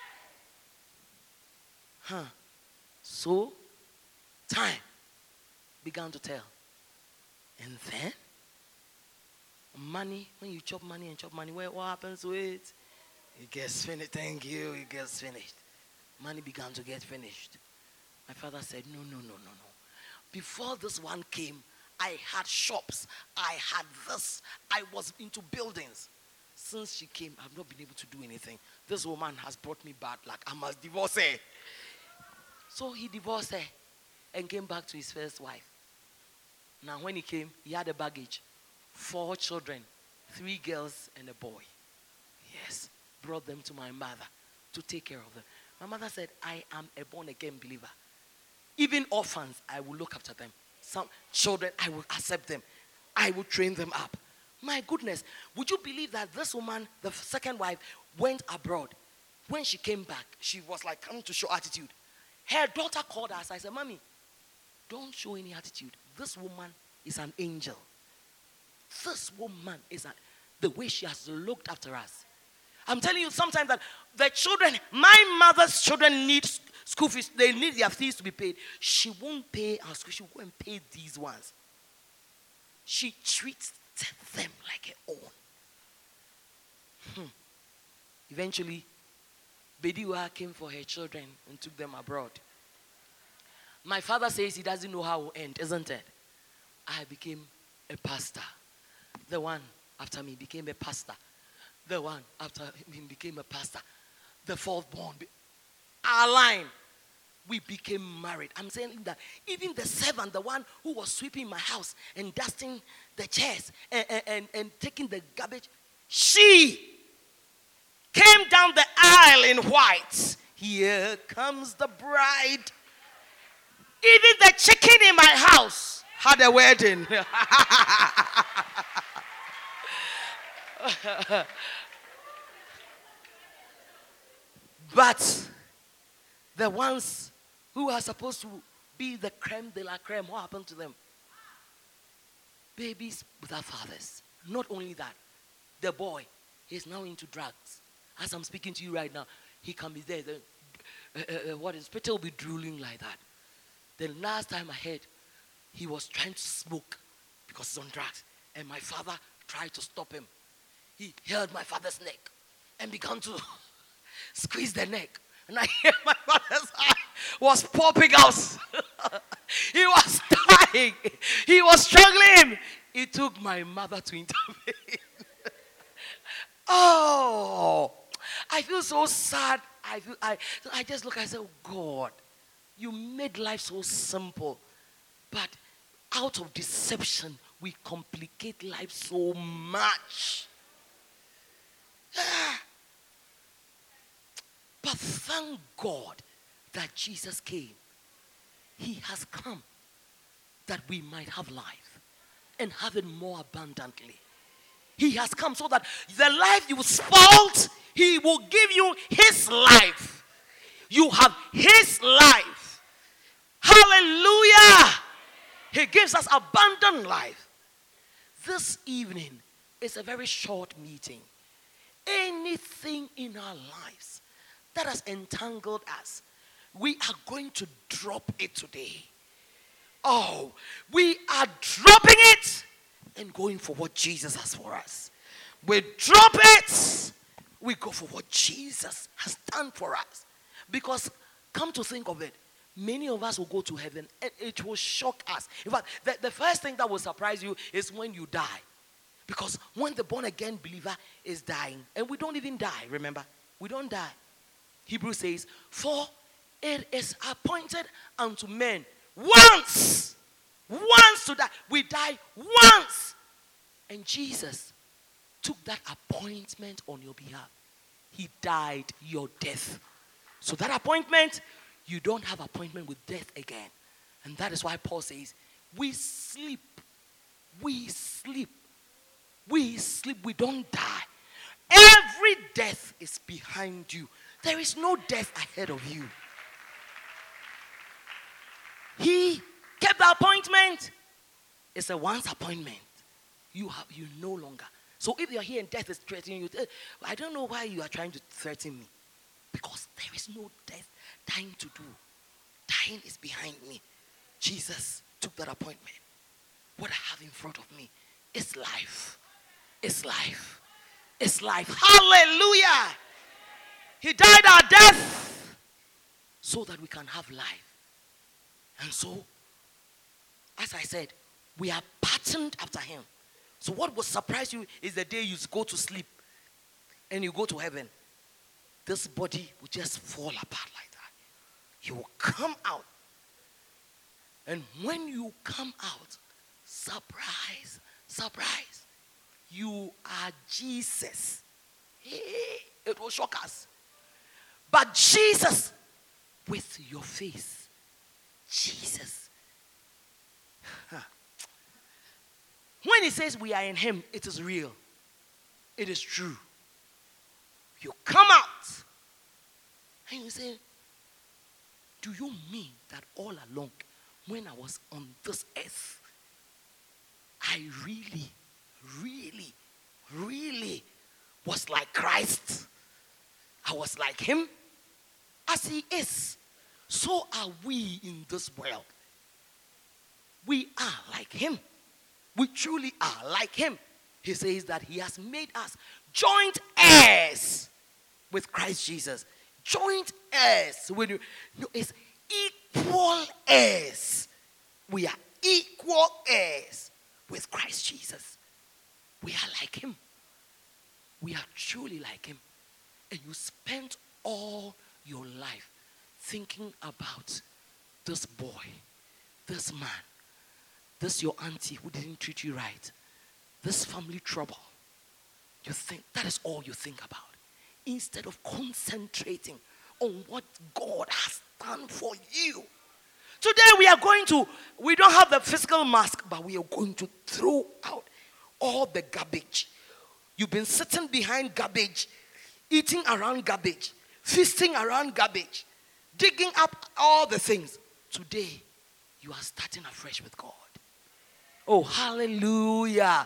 So, time began to tell. And then, money, when you chop money, what happens to it? It gets finished. Thank you, it gets finished. Money began to get finished. My father said, no. Before this one came, I had shops. I had this. I was into buildings. Since she came, I've not been able to do anything. This woman has brought me bad luck. I must divorce her. So he divorced her and came back to his first wife. Now when he came, he had a baggage. 4 children, 3 girls and a boy. Yes, brought them to my mother to take care of them. My mother said, I am a born-again believer. Even orphans, I will look after them. Some children, I will accept them. I will train them up. My goodness. Would you believe that this woman, the second wife, went abroad? When she came back, she was like coming to show attitude. Her daughter called us. I said, Mommy, don't show any attitude. This woman is an angel. This woman is the way she has looked after us. I'm telling you sometimes that the children, my mother's children need school fees. They need their fees to be paid. She won't pay our school. She will go and pay these ones. She treats them like her own. Eventually, Bediwa came for her children and took them abroad. My father says he doesn't know how it will end, isn't it? I became a pastor. The one after me became a pastor. The one after me became a pastor. The fourth born. Our line. We became married. I'm saying that even the servant, the one who was sweeping my house and dusting the chairs and taking the garbage, she came down the aisle in white. Here comes the bride. Even the chicken in my house had a wedding. But the ones who are supposed to be the creme de la creme, what happened to them? Babies without fathers. Not only that, the boy is now into drugs. As I'm speaking to you right now, he can be there. Peter will be drooling like that. The last time I heard, he was trying to smoke because he's on drugs. And my father tried to stop him. He held my father's neck and began to squeeze the neck. And I hear my father's eye was popping out. He was dying. He was struggling. It took my mother to intervene. Oh, I feel so sad. I just look, I say, oh God, you made life so simple. But out of deception, we complicate life so much. But thank God that Jesus came. He has come that we might have life and have it more abundantly. He has come so that the life you spoiled, he will give you his life. You have his life. Hallelujah. He gives us abundant life. This evening is a very short meeting. Anything in our lives that has entangled us, we are going to drop it today. Oh, we are dropping it and going for what Jesus has for us. We drop it, we go for what Jesus has done for us. Because, come to think of it, many of us will go to heaven and it will shock us. In fact, the first thing that will surprise you is when you die. Because when the born again believer is dying, and we don't even die, remember, we don't die. Hebrews says, for it is appointed unto men once to die. We die once. And Jesus took that appointment on your behalf. He died your death. So that appointment, you don't have appointment with death again. And that is why Paul says, we sleep, we don't die. Every death is behind you. There is no death ahead of you. He kept the appointment. It's a once appointment. You no longer. So if you're here and death is threatening you, I don't know why you are trying to threaten me. Because there is no death dying to do. Dying is behind me. Jesus took that appointment. What I have in front of me is life. It's life. It's life. Hallelujah. He died our death so that we can have life. And so, as I said, we are patterned after him. So what will surprise you is the day you go to sleep and you go to heaven. This body will just fall apart like that. You will come out. And when you come out, surprise, surprise, you are Jesus. It will shock us. But Jesus, with your face, Jesus. When he says we are in him, it is real. It is true. You come out and you say, do you mean that all along when I was on this earth, I really, really, really was like Christ? I was like him? As he is, so are we in this world. We are like him. We truly are like him. He says that he has made us joint heirs with Christ Jesus. Joint heirs. When you know, it's equal heirs. We are equal heirs with Christ Jesus. We are like him. We are truly like him. And you spent all your life thinking about this boy, this man, this your auntie who didn't treat you right, this family trouble. You think that is all you think about, instead of concentrating on what God has done for you. Today we don't have the physical mask, but we are going to throw out all the garbage. You've been sitting behind garbage, eating around garbage, feasting around garbage, digging up all the things. Today, you are starting afresh with God. Oh, hallelujah.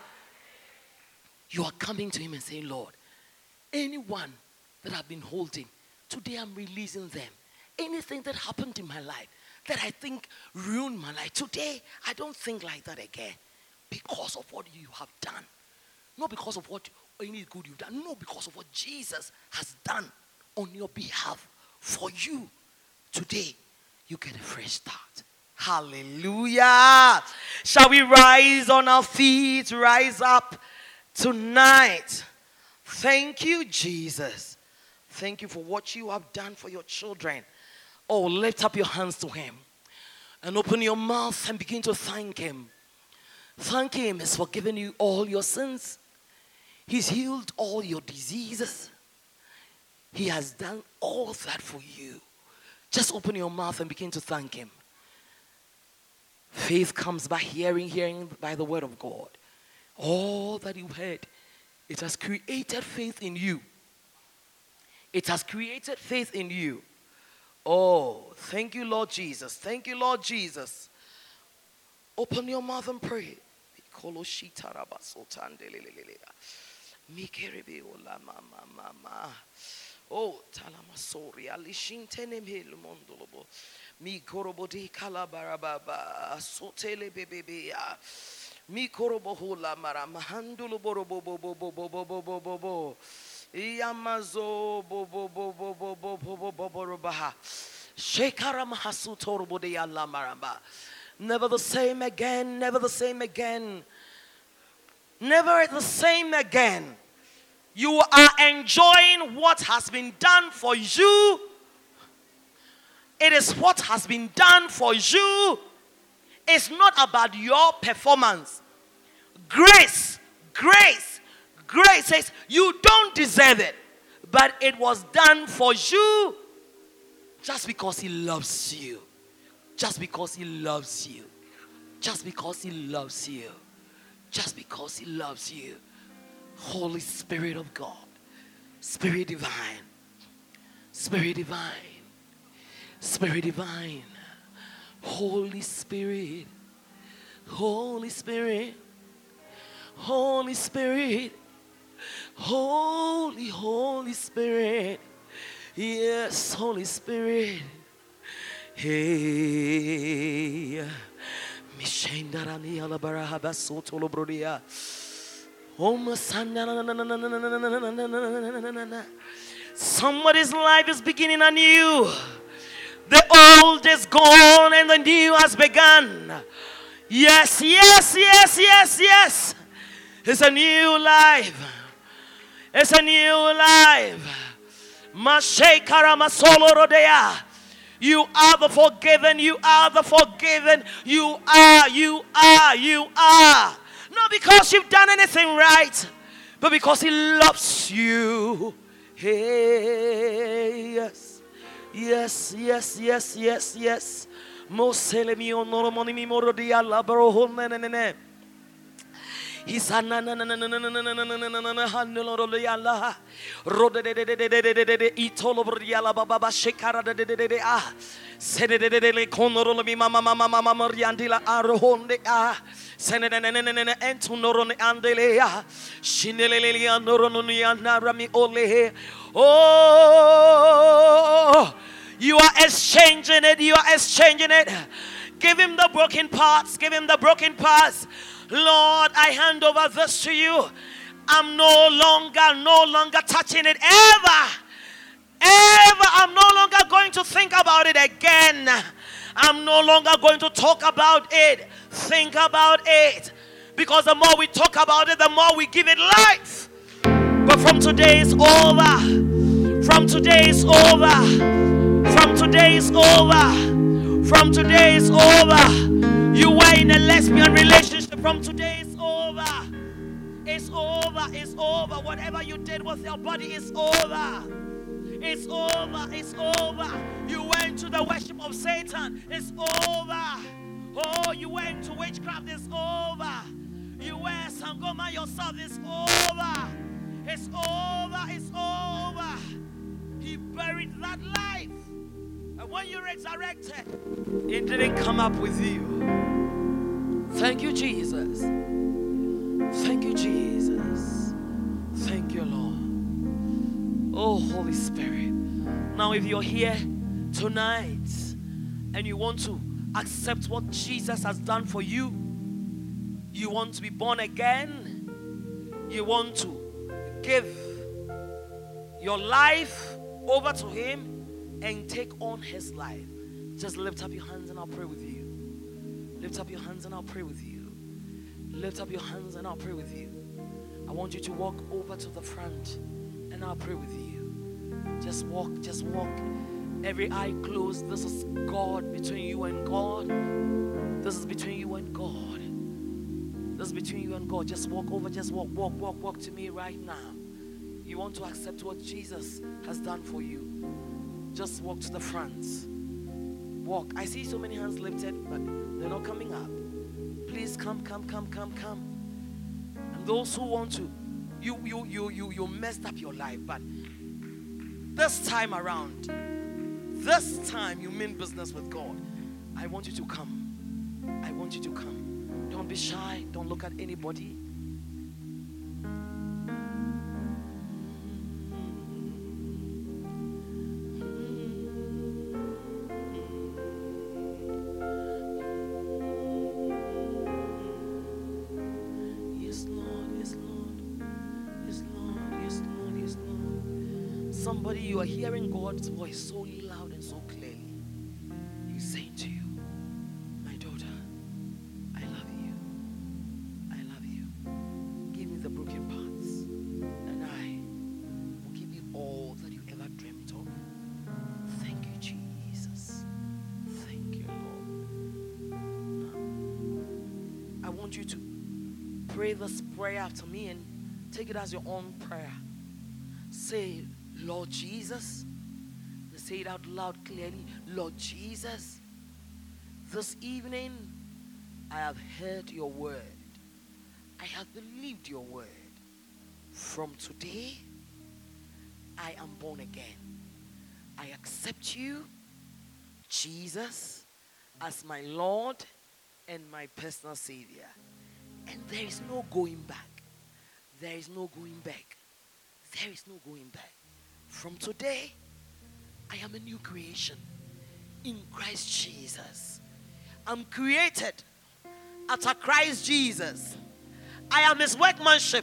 You are coming to him and saying, Lord, anyone that I've been holding, today I'm releasing them. Anything that happened in my life that I think ruined my life, today I don't think like that again, because of what you have done. Not because of what any good you've done. No, because of what Jesus has done on your behalf for you. Today, you get a fresh start. Hallelujah. Shall we rise on our feet? Rise up tonight. Thank you, Jesus. Thank you for what you have done for your children. Oh, lift up your hands to him and open your mouth and begin to thank him. Thank him. He's forgiven you all your sins. He's healed all your diseases. He has done all that for you. Just open your mouth and begin to thank him. Faith comes by hearing, hearing by the word of God. All that you heard, it has created faith in you. It has created faith in you. Oh, thank you, Lord Jesus. Thank you, Lord Jesus. Open your mouth and pray. Oh, talamasori alishintene mondolobo. Mi korobodi kalabarababa sotele bebebea. Mi korobohula maramahandulu borobo bo bo bo bo bo bo bo bo bo. Yamazo bo bo bo bo bo bo bo bo bo borobaha. Shekara mahasu torobode yalla maramba. Never the same again, never the same again. Never the same again. You are enjoying what has been done for you. It is what has been done for you. It's not about your performance. Grace says you don't deserve it, but it was done for you just because he loves you. Just because he loves you. Just because he loves you. Just because he loves you. Holy Spirit of God. Spirit divine. Spirit divine. Spirit divine. Holy Spirit. Holy Spirit. Holy Spirit. Holy Spirit. Yes, Holy Spirit. Hey. Mishendarani alabaraha sotolo brodia. Somebody's life is beginning anew. The old is gone and the new has begun. Yes. It's a new life. It's a new life. You are the forgiven. You are the forgiven. You are. Not because you've done anything right, but because he loves you. Hey, yes. He's a na na na na na na na na na na na na na na hanuloriala. Roda de de de de de de de de itoloriala baba shekara de de de de de ah. Sede de de de le konorolomi mama mama mama mariandila arohonde ah. Sene ne ne ne ne ne entunorone andele ah. Shinelele anoroni anarami ole. Oh, you are exchanging it. You are exchanging it. Give him the broken parts. Give him the broken parts. Lord, I hand over this to you. I'm no longer touching it ever. I'm no longer going to think about it again. I'm no longer going to talk about it. Think about it. Because the more we talk about it, the more we give it life. But from today it's over. From today it's over. From today it's over. From today it's over. You were in a lesbian relationship. From today it's over. It's over. It's over. Whatever you did with your body is over. It's over. It's over. You went to the worship of Satan. It's over. Oh, you went to witchcraft. It's over. You were Sangoma yourself. It's over. It's over. It's over. He buried that life. And when you resurrected, it didn't come up with you. Thank you, Jesus. Thank you, Jesus. Thank you, Lord. Oh, Holy Spirit. Now, if you're here tonight and you want to accept what Jesus has done for you, you want to be born again, you want to give your life over to Him and take on His life, just lift up your hands and I'll pray with you. Lift up your hands and I'll pray with you. Lift up your hands and I'll pray with you. I want you to walk over to the front and I'll pray with you. Just walk, just walk. Every eye closed. This is God, between you and God. This is between you and God. This is between you and God. Just walk over, just walk to me right now. You want to accept what Jesus has done for you. Just walk to the front. Walk. I see so many hands lifted, but they're not coming up. Please come. And those who want to, you messed up your life, but this time around, this time you mean business with God. I want you to come. I want you to come. Don't be shy. Don't look at anybody. Somebody, you are hearing God's voice so loud and so clearly. He's saying to you, my daughter, I love you. I love you. Give me the broken parts, and I will give you all that you ever dreamt of. Thank you, Jesus. Thank you, Lord. Now, I want you to pray this prayer after me and take it as your own prayer. Say, Lord Jesus, say it out loud clearly. Lord Jesus, this evening I have heard your word. I have believed your word. From today, I am born again. I accept you, Jesus, as my Lord and my personal Savior. And there is no going back. There is no going back. There is no going back. From today, I am a new creation in Christ Jesus. I'm created after Christ Jesus. I am His workmanship,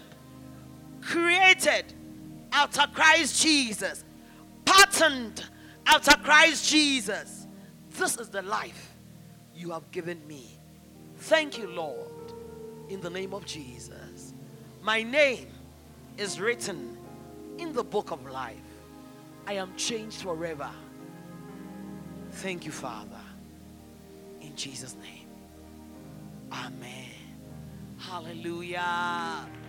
created after Christ Jesus, patterned after Christ Jesus. This is the life you have given me. Thank you, Lord, in the name of Jesus. My name is written in the book of life. I am changed forever. Thank you, Father. In Jesus' name. Amen. Hallelujah.